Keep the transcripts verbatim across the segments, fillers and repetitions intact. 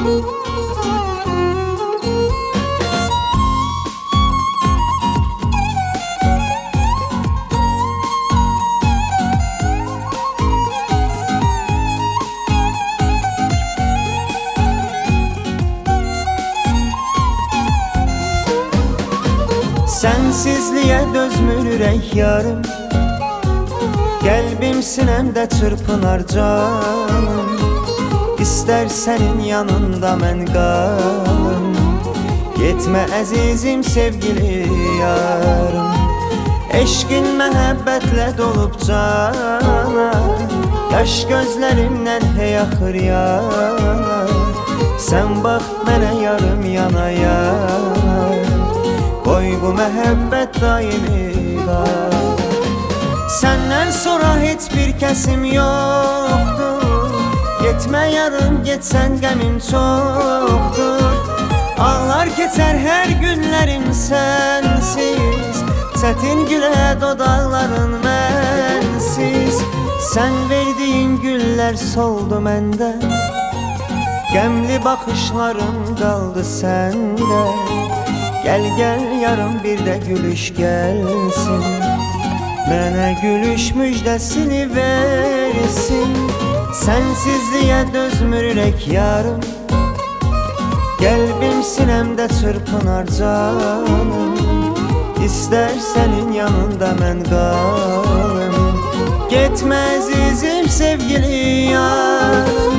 Sensizliğe dözmür ürək yarım, Qəlbim sinəmdə çırpınar canım. İstər sənin yanında mən qalım, Getmə əzizim sevgili yarım. Eşqin məhəbbətlə dolub cana, Yaş gözlərimdən hey axır yana. Sən bax mənə yarım yana yana, Qoy bu məhəbbət daimi qal. Səndən sonra heç bir kəsim yoxdur, Getmə yarım getsən qəmim çoxdur. Ağlar keçər hər günlərim sənsiz, Çətin gülə dodaqların mənsiz. Sən verdiyin güllər soldu məndə, Qəmli baxışlarım qaldı səndə. Gəl gəl yarım bir də gülüş gəlsin, Mənə gülüş müjdəsini versin. Sənsizliyə dözmür ürək yarım, Qəlbim sinəmdə çırpınar canım. İstər sənin yanında mən qalım, Getmə əzizim sevgili yarım.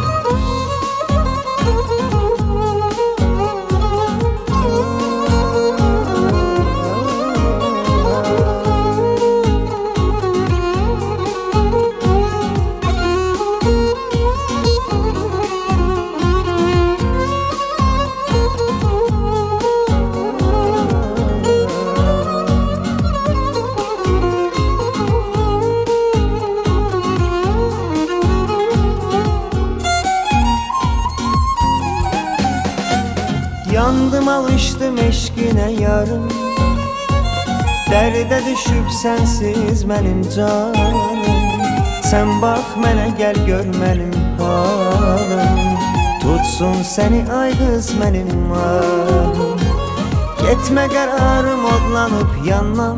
Yandım alışdım eşqinə yarım, Dərdə düşüb sənsiz mənim canım. Sən bax mənə gəl gör mənim halım, Tutsun səni ay qız mənim ahım. Getmə qərarım odlanıb yanmam,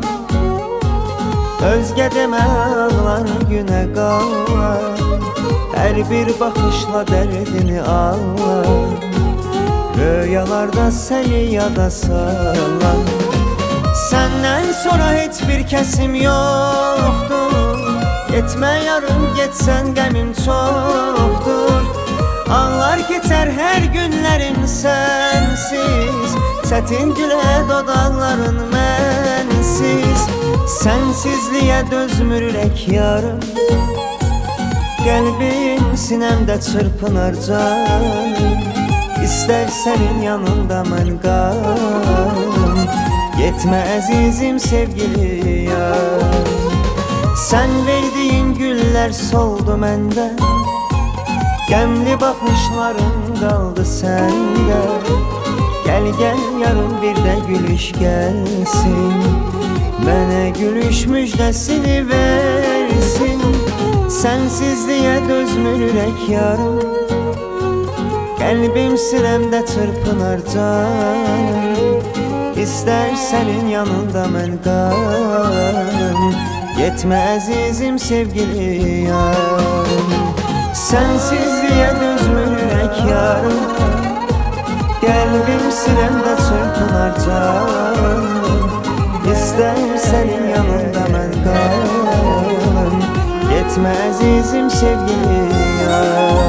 Özgə demə ağlar günə qalar. Hər bir baxışla dərdini ağlar, Röyalarda səni yada salar. Səndən sonra heç bir kəsim yoxdur, Getmə yarım getsən qəmim çoxdur. Ağlar keçər hər günlərim sənsiz, Çətin gülə dodaqların mənsiz. Sənsizliyə dözmür ürək yarım, Qəlbim sinəmdə çırpınar canım. İstər sənin yanında mən qalım, Getmə əzizim sevgili yarım. Sən verdiyin güllər soldu məndə, Qəmli baxışlarım qaldı səndə. Gəl gəl yarım bir də gülüş gəlsin, Mənə gülüş müjdəsini versin. Sənsizliyə dözmür ürək yarım, Qəlbim sinəmdə çırpınar canım. İstər sənin yanında mən qalım, Getmə əzizim sevgili yarım. Sənsizliyə dözmür ürək yarım, Qəlbim sinəmdə çırpınar canım. İstər sənin yanında mən qalım, Getmə əzizim sevgili yarım.